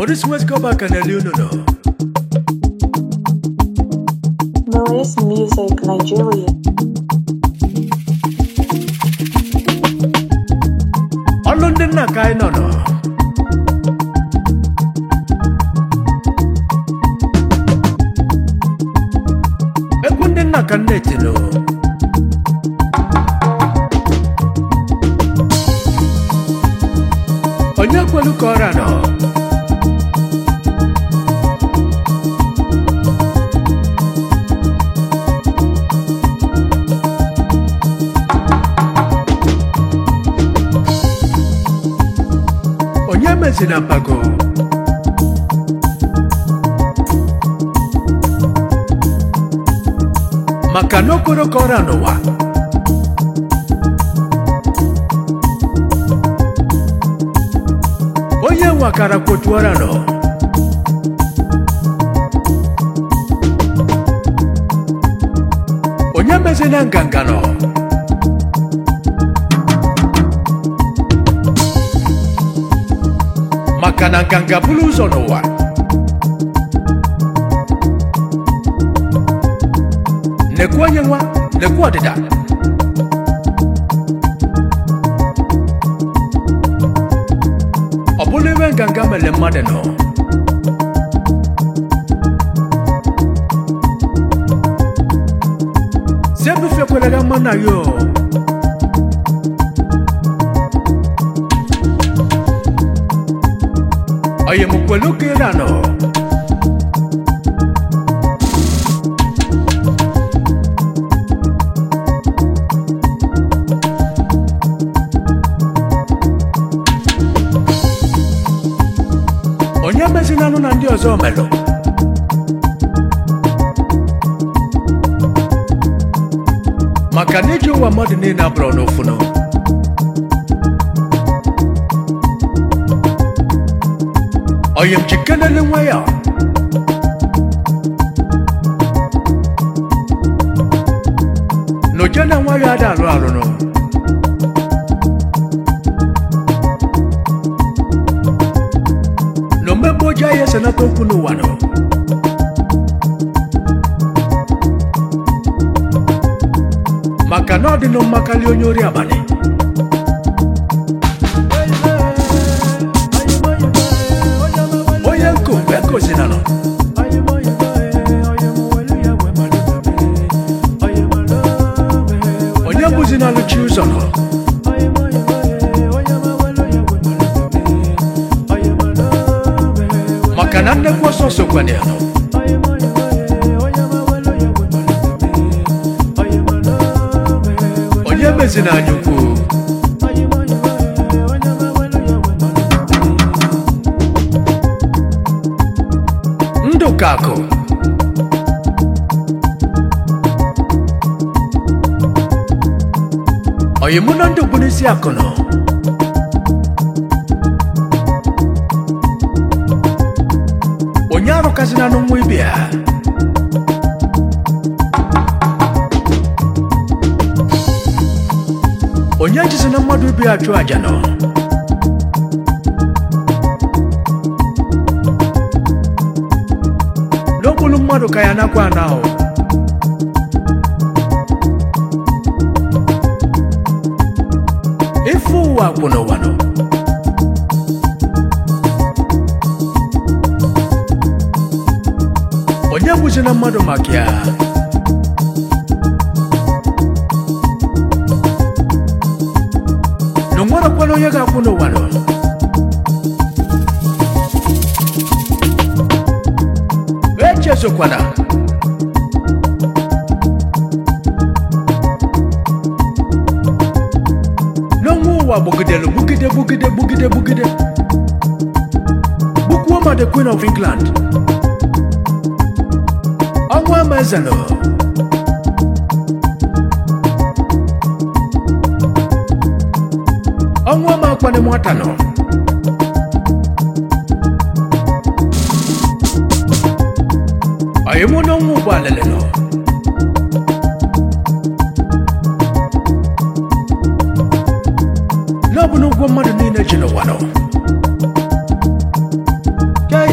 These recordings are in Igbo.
Maurice West go back and no. Maurice Music Nigeria. All London na kai no. Ekunde na kaneti no. Onye kwelu kora no. Onye mezi na mpago. Maka no kwelu kora no wa. Onye wakara kwotuara no. Onye mezi na nganga no. Maka na nganga bulu ụzọ n'ụwa. Nekwu onye nwa, nekwu ọdịda. Ọ bụrụ iwe nganga mere mmadụ nọ. Si ebufekwere ga mma na yo. Oye mukwelu kera no. Onye mezina no na ndị ọzọ melo. Maka n'iji ụwa mmadụ niile abụrụ n'ofu no. Oye mchikenele nwa ya. No jana nwa ya ada arụ arụ no. No mebo jaye senato okwu n'ụwa no. Maka na ọ dị no mmakali onye ori abalị. Cozinano. Onye buzina luchi uzono. Maka na nnekwu ọsọsọ kwanye ano. Onye mezina anyukwu. Kako Oye muna ndo bunisi akono. Onyaro kazina no mwibia. Onyaji zina mwadu ibia atu ajano. Lobulu mwadu kaya nakwa nao. Ifu wakuno wano. Onyabu zina mwadu makia. Nungwana kwano yaga kuno wano. Echezo kwana. Nungwa bugidelu bugide. Bukwama the Queen of England. Angwa mazalo. Angwa makwane mwatano. Ayemo no ngwa leleno. Nobu no gwa madu ni na jino wano.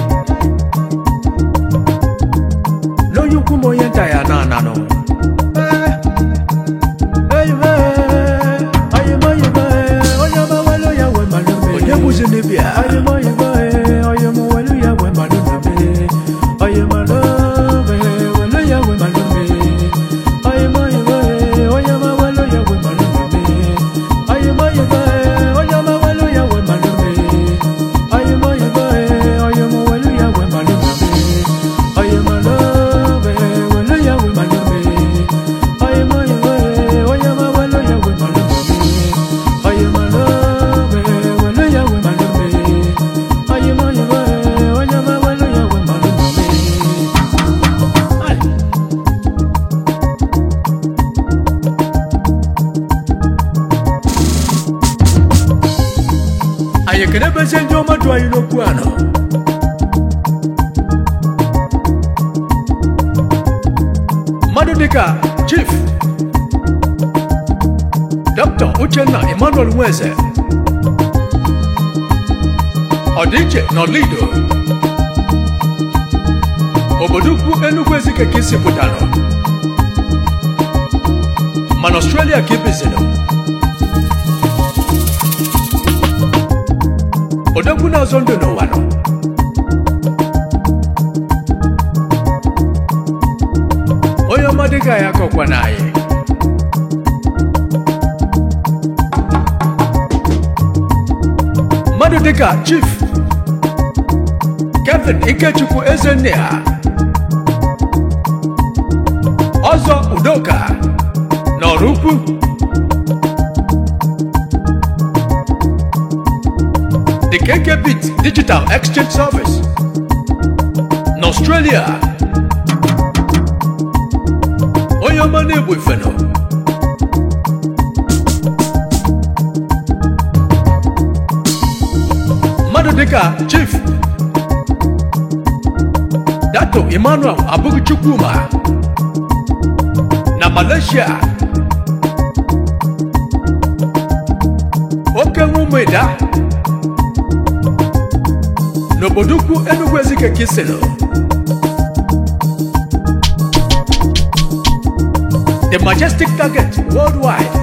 anyị kene beze ndị ọmadụ anyị n'okwu anọ mmadụ dịka Chief Dr. Uchenna Emmanuel Nweze ọdịiche n'Olido obodo ukwu Enugu Ezike ka isi pụtara mana Australia ka ibizino odogwu na-azọ ndụ n'ụwa nọ onye ọma dịka ya akọkwa na anyị mmadụ dịka Chief Kevin Ikechukwu Ezennia ọzọ Udoka n'ọrụ ukwu the KKBit Digital Exchange Service n'Australia onye ọma na-egbu ifeno mmadụ dịka Chief Dato Emmanuel Abuguchukwuma na Malaysia oke nwụmịda n'obodo ukwu Enugu Ezike ka isino the majestic target worldwide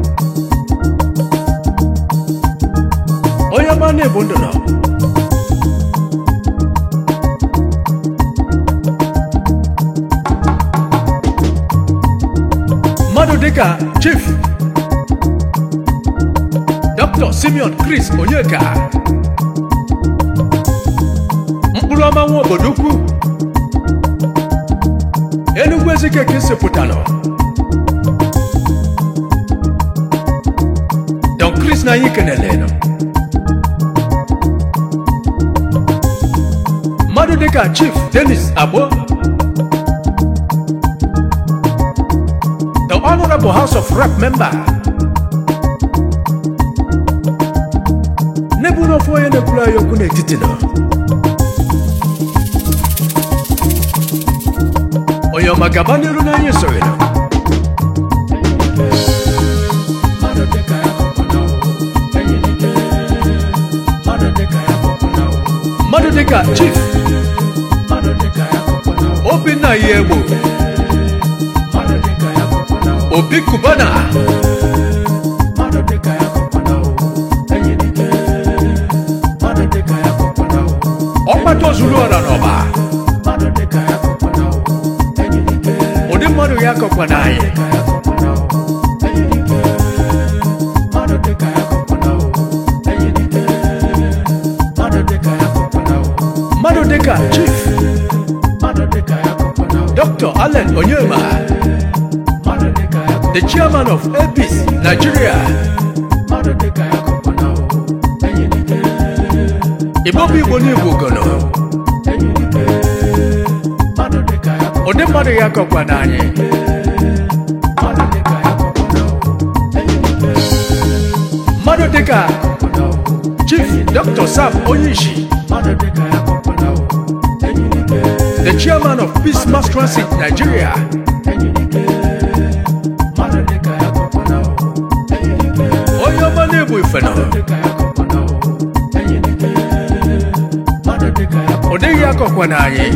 onye ọma na-ebu ndụ nọ mmadụ dịka Chief Dr. Simeon Chris Onyeka mkpụrụ ọma nwa obodo ukwu Enugu Ezike ka isi pụtara Don Chris na anyị kenele nọ mmadụ dịka Chief Dennis Abo the Honorable House of Rep member neburu ofu onye na-ekwuru anyị okwu n'etiti nọ onye ọma gaba n'iru na anyị sori nọ mmadụ dịka Chief Obinna Yegbo Obi Kubana ọkpata ozuru ọra n'ọba ụdị mmadụ ya akọkwa na anyị mmadụ dịka Chief Dr. Allen Onyema the chairman of APIS Nigeria Ibobi Igbo n'Igbo gono ụdị mmadụ ya akọkwa na anyị mmadụ dịka Chief Dr. Sam Onyishi the chairman of Peace Mass Transit Nigeria onye ọma na-egbu ifeno ọ dịghị akọkwa na anyị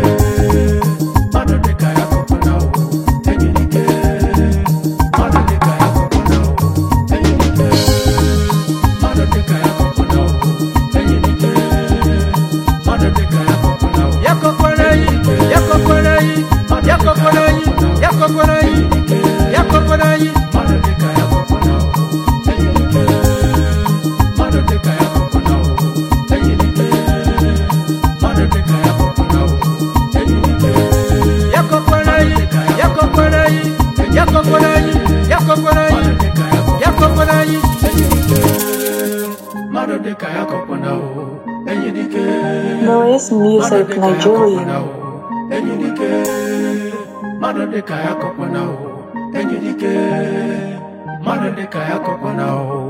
Noise Music Nigeria. Mano de kaya kopana o,